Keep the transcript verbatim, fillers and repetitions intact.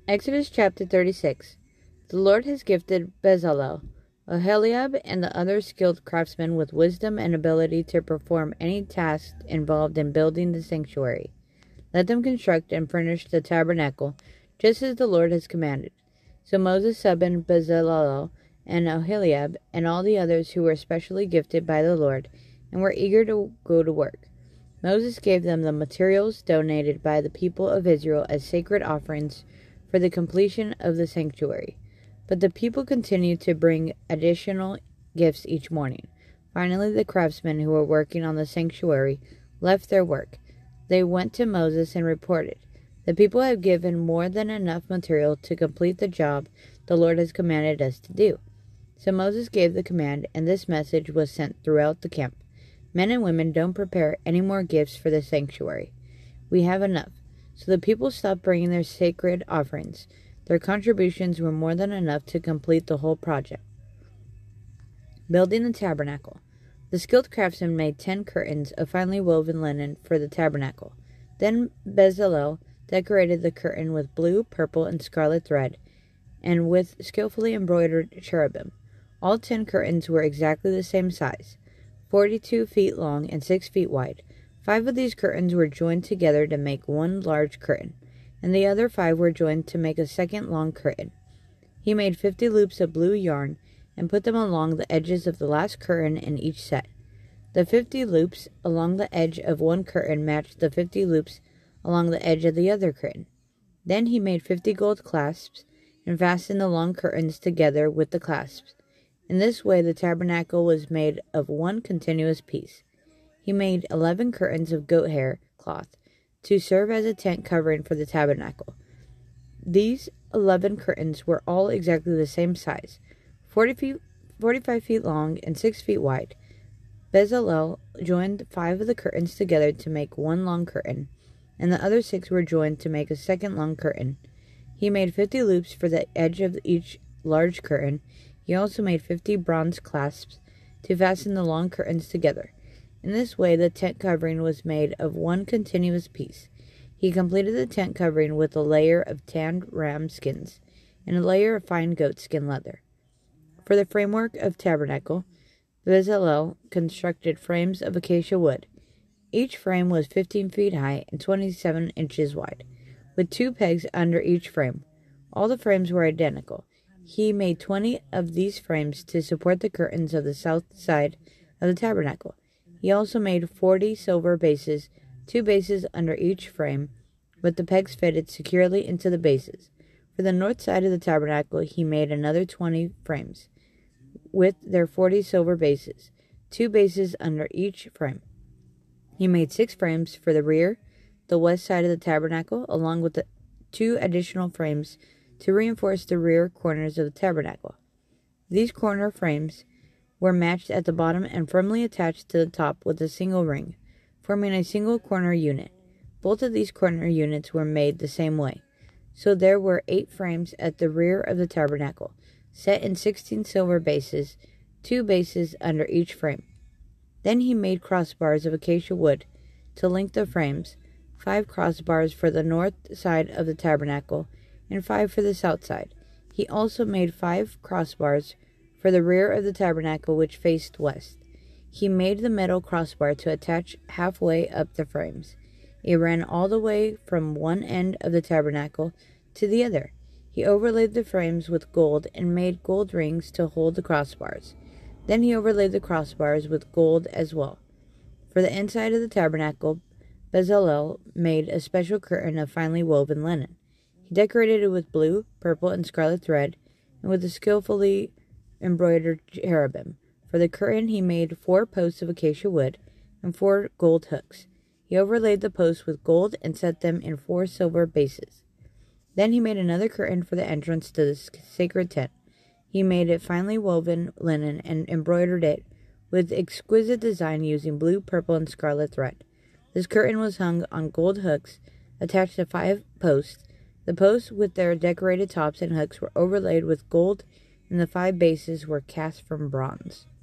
Exodus chapter thirty-six. The Lord has gifted Bezalel, Oholiab, and the other skilled craftsmen with wisdom and ability to perform any task involved in building the sanctuary. Let them construct and furnish the tabernacle, just as the Lord has commanded. So Moses summoned Bezalel and Oholiab and all the others who were specially gifted by the Lord and were eager to go to work. Moses gave them the materials donated by the people of Israel as sacred offerings for the completion of the sanctuary. But the people continued to bring additional gifts each morning. Finally, the craftsmen who were working on the sanctuary left their work. They went to Moses and reported, "The people have given more than enough material to complete the job the Lord has commanded us to do." So Moses gave the command, and this message was sent throughout the camp. "Men and women, don't prepare any more gifts for the sanctuary. We have enough." So the people stopped bringing their sacred offerings. Their contributions were more than enough to complete the whole project. Building the tabernacle. The skilled craftsmen made ten curtains of finely woven linen for the tabernacle. Then Bezalel decorated the curtain with blue, purple, and scarlet thread, and with skillfully embroidered cherubim. All ten curtains were exactly the same size, forty-two feet long and six feet wide. Five of these curtains were joined together to make one large curtain, and the other five were joined to make a second long curtain. He made fifty loops of blue yarn and put them along the edges of the last curtain in each set. The fifty loops along the edge of one curtain matched the fifty loops along the edge of the other curtain. Then he made fifty gold clasps and fastened the long curtains together with the clasps. In this way the tabernacle was made of one continuous piece. He made eleven curtains of goat hair cloth to serve as a tent covering for the tabernacle. These eleven curtains were all exactly the same size, forty feet, forty-five feet long and six feet wide. Bezalel joined five of the curtains together to make one long curtain, and the other six were joined to make a second long curtain. He made fifty loops for the edge of each large curtain. He also made fifty bronze clasps to fasten the long curtains together. In this way, the tent covering was made of one continuous piece. He completed the tent covering with a layer of tanned ram skins and a layer of fine goat skin leather. For the framework of tabernacle, Bezalel constructed frames of acacia wood. Each frame was fifteen feet high and twenty-seven inches wide, with two pegs under each frame. All the frames were identical. He made twenty of these frames to support the curtains of the south side of the tabernacle. He also made forty silver bases, two bases under each frame, with the pegs fitted securely into the bases. For the north side of the tabernacle he made another twenty frames, with their forty silver bases, two bases under each frame. He made six frames for the rear, the west side of the tabernacle, along with the two additional frames to reinforce the rear corners of the tabernacle. These corner frames were matched at the bottom and firmly attached to the top with a single ring, forming a single corner unit. Both of these corner units were made the same way. So there were eight frames at the rear of the tabernacle, set in sixteen silver bases, two bases under each frame. Then he made crossbars of acacia wood to link the frames, five crossbars for the north side of the tabernacle and five for the south side. He also made five crossbars for the rear of the tabernacle which faced west. He made the metal crossbar to attach halfway up the frames. It ran all the way from one end of the tabernacle to the other. He overlaid the frames with gold and made gold rings to hold the crossbars. Then he overlaid the crossbars with gold as well. For the inside of the tabernacle, Bezalel made a special curtain of finely woven linen. He decorated it with blue, purple, and scarlet thread, and with a skillfully embroidered cherubim. For the curtain he made four posts of acacia wood and four gold hooks. He overlaid the posts with gold and set them in four silver bases. Then he made another curtain for the entrance to the sacred tent. He made it finely woven linen and embroidered it with exquisite design using blue, purple, and scarlet thread. This curtain was hung on gold hooks attached to five posts. The posts with their decorated tops and hooks were overlaid with gold, and the five bases were cast from bronze.